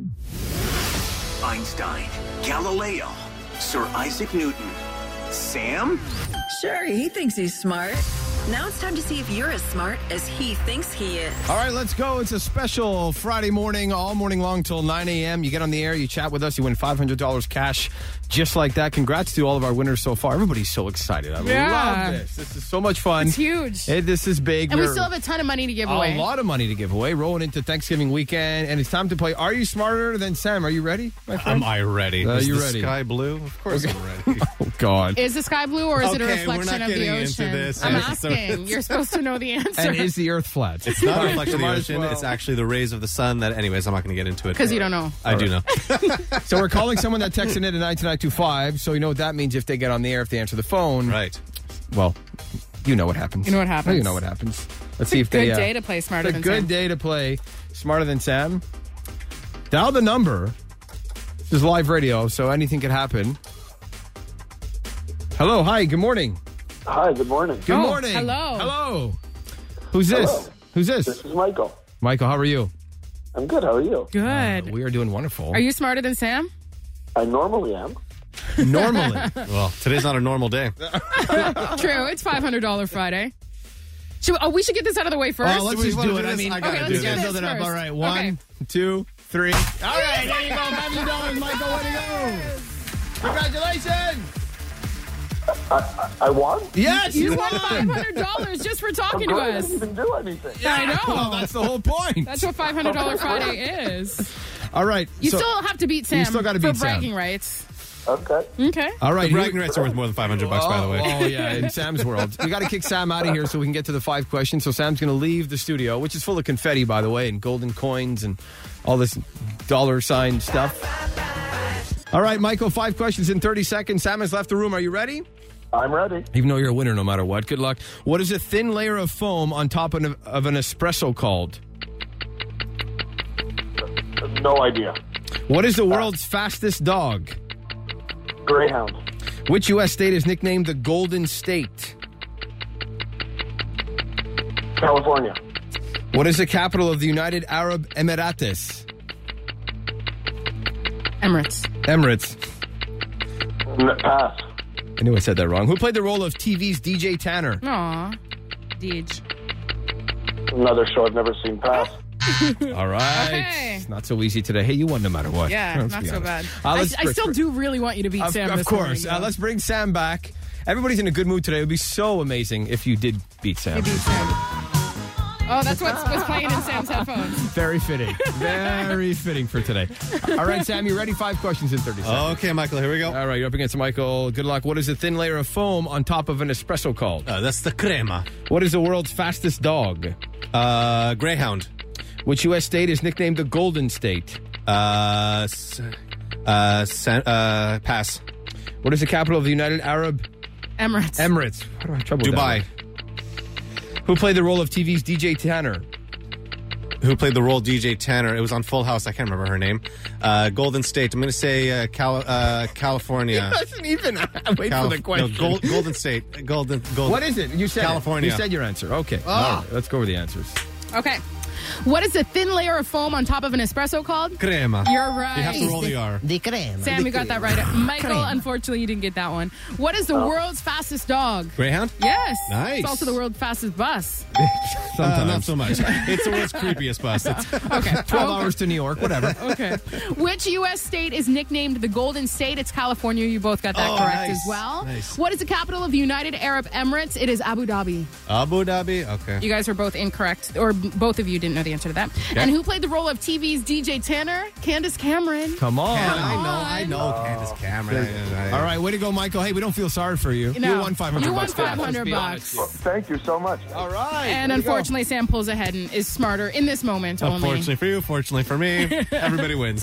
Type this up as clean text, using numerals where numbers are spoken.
Einstein, Galileo, Sir Isaac Newton, Sam? Sure, he thinks he's smart. Now it's time to see if you're as smart as he thinks he is. All right, let's go. It's a special Friday morning, all morning long till 9 a.m. You get on the air, you chat with us, you win $500 cash just like that. Congrats to all of our winners so far. Everybody's so excited. I love this. This is so much fun. It's huge. This is big. And we still have a ton of money to give away. A lot of money to give away. Rolling into Thanksgiving weekend, and it's time to play Are You Smarter Than Sam? Are you ready, my friend? Am I ready? Is the ready? sky blue? Of course I'm ready. Oh, God. Is the sky blue or is it a Okay, reflection we're not of the getting ocean? into this. I'm Yes, so asking. You're supposed to know the answer. And is the earth flat? It's not a reflection of the Might as ocean. well. It's actually the rays of the sun that, anyways, I'm not going to get into it. Because you don't know. I do know. So we're calling someone that texted in at 92925, so you know what that means if they get on the air, if they answer the phone. Right. Well, you know what happens. You know what happens. You know what happens. Let's see It's if a they... good day to play Smarter Than It's a good Sam. day to play Smarter Than Sam. Dial the number. This is live radio, so anything could happen. Hello, hi, good morning. Hi, good morning. Good Oh, morning. hello. Hello. Who's this? Hello. Who's This this? is Michael. Michael, how are you? I'm good. How are you? Good. We are doing wonderful. Are you smarter than Sam? I normally am. Normally. Well, today's not a normal day. True. It's $500 Friday. We should get this out of the way first. Well, let's we just wanna do do it. I this? mean, I gotta Okay, do let's do this. this build it up. first. All right, Okay. 1, 2, 3. All right, there you go. $500, Michael. Way to go. Congratulations. I won? Yes, You won $500 just for talking to I us. didn't even do anything. I know. Well, that's the whole point. That's what $500 Friday is. All right. You so- still have to beat Sam still gotta for beat Sam. bragging rights. Okay. Okay. All right. The bragging rights are worth more than $500, by the way. Oh, yeah, in Sam's world. We got to kick Sam out of here so we can get to the 5 questions. So Sam's going to leave the studio, which is full of confetti, by the way, and golden coins and all this dollar sign stuff. All right, Michael, 5 questions in 30 seconds. Sam has left the room. Are you ready? I'm ready. Even though you're a winner no matter what. Good luck. What is a thin layer of foam on top of an espresso called? No idea. What is the world's fastest dog? Greyhound. Which U.S. state is nicknamed the Golden State? California. What is the capital of the United Arab Emirates? Emirates. Emirates. Pass. I knew I said that wrong. Who played the role of TV's DJ Tanner? Aw. Deej. Another show I've never seen. Pass. All right. Okay. It's not so easy today. Hey, you won no matter what. Yeah, Let's not be so bad. honest. I still do really want you to beat Sam Of this course. morning, though. Let's bring Sam back. Everybody's in a good mood today. It would be so amazing if you did beat Sam. You beat Sam. Oh, that's what's playing in Sam's headphones. Very fitting. Very fitting for today. All right, Sam, you ready? 5 questions in 30 seconds. Okay, Michael, here we go. All right, you're up against Michael. Good luck. What is a thin layer of foam on top of an espresso called? That's the crema. What is the world's fastest dog? Greyhound. Which U.S. state is nicknamed the Golden State? Pass. What is the capital of the United Arab Emirates. Emirates? How do I have trouble with Dubai. that? Who played the role of TV's DJ Tanner? Who played the role DJ Tanner? It was on Full House. I can't remember her name. Golden State. I'm going to say California. Doesn't even wait for the question. No, Golden State. Golden. What is it? You said California. You said your answer. Okay. All right, let's go with the answers. Okay. What is the thin layer of foam on top of an espresso called? Crema. You're right. You have to roll the R. The crema. Sam, you got that right. Michael, unfortunately, you didn't get that one. What is the world's fastest dog? Greyhound? Yes. Nice. It's also the world's fastest bus. Not so much. It's the world's creepiest bus. Okay. 12 hours to New York, whatever. Okay. Which U.S. state is nicknamed the Golden State? It's California. You both got that correct nice. as well. Nice. What is the capital of the United Arab Emirates? It is Abu Dhabi. Abu Dhabi? Okay. You guys were both incorrect, or both of you didn't know the answer to that. Okay. And who played the role of TV's DJ Tanner? Candace Cameron. Come on. I know Candace Cameron. All right, way to go, Michael. Hey, we don't feel sorry for you. No. You won $500. You won bucks today. Let's be $500. honest. Thank you so much. All right. And way to go. unfortunately, Sam pulls ahead and is smarter in this moment only. Unfortunately for you, fortunately for me, everybody wins.